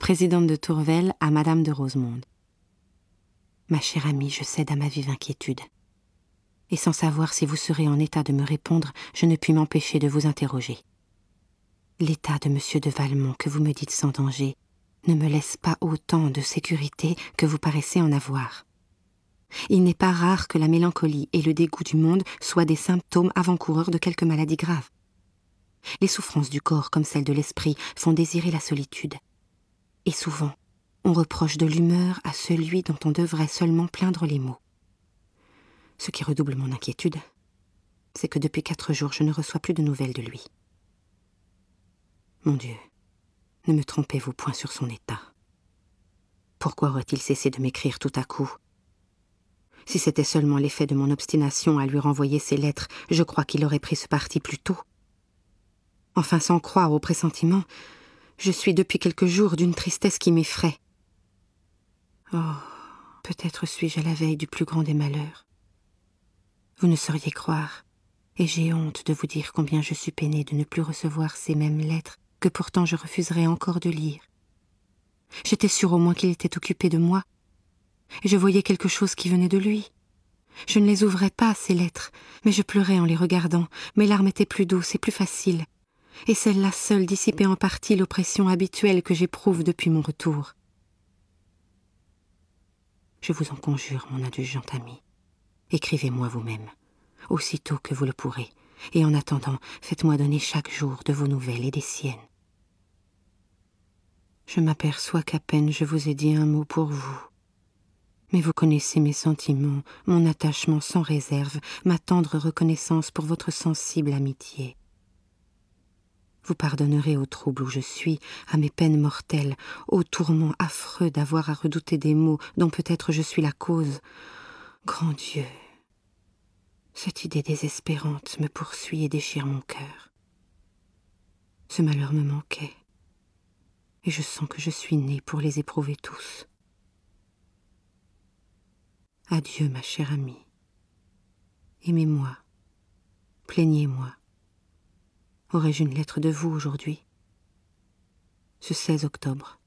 présidente de Tourvel à Madame de Rosemonde. Ma chère amie, je cède à ma vive inquiétude. Et sans savoir si vous serez en état de me répondre, je ne puis m'empêcher de vous interroger. L'état de monsieur de Valmont, que vous me dites sans danger, ne me laisse pas autant de sécurité que vous paraissez en avoir. Il n'est pas rare que la mélancolie et le dégoût du monde soient des symptômes avant-coureurs de quelque maladie grave. Les souffrances du corps comme celles de l'esprit font désirer la solitude. Et souvent, on reproche de l'humeur à celui dont on devrait seulement plaindre les maux. Ce qui redouble mon inquiétude, c'est que depuis 4 jours, je ne reçois plus de nouvelles de lui. Mon Dieu, ne me trompez-vous point sur son état. Pourquoi aurait-il cessé de m'écrire tout à coup ? Si c'était seulement l'effet de mon obstination à lui renvoyer ses lettres, je crois qu'il aurait pris ce parti plus tôt. Enfin, sans croire au pressentiment, je suis depuis quelques jours d'une tristesse qui m'effraie. Oh, peut-être suis-je à la veille du plus grand des malheurs. Vous ne sauriez croire, et j'ai honte de vous dire combien je suis peinée de ne plus recevoir ces mêmes lettres que pourtant je refuserais encore de lire. J'étais sûre au moins qu'il était occupé de moi, et je voyais quelque chose qui venait de lui. Je ne les ouvrais pas, ces lettres, mais je pleurais en les regardant. Mes larmes étaient plus douces et plus faciles, et celle-là seule dissipait en partie l'oppression habituelle que j'éprouve depuis mon retour. Je vous en conjure, mon indulgente amie, écrivez-moi vous-même, aussitôt que vous le pourrez, et en attendant, faites-moi donner chaque jour de vos nouvelles et des siennes. Je m'aperçois qu'à peine je vous ai dit un mot pour vous. Mais vous connaissez mes sentiments, mon attachement sans réserve, ma tendre reconnaissance pour votre sensible amitié. Vous pardonnerez au trouble où je suis, à mes peines mortelles, au tourment affreux d'avoir à redouter des maux dont peut-être je suis la cause. Grand Dieu, cette idée désespérante me poursuit et déchire mon cœur. Ce malheur me manquait, et je sens que je suis née pour les éprouver tous. Adieu, ma chère amie. Aimez-moi, plaignez-moi. Aurais-je une lettre de vous aujourd'hui ? Ce 16 octobre.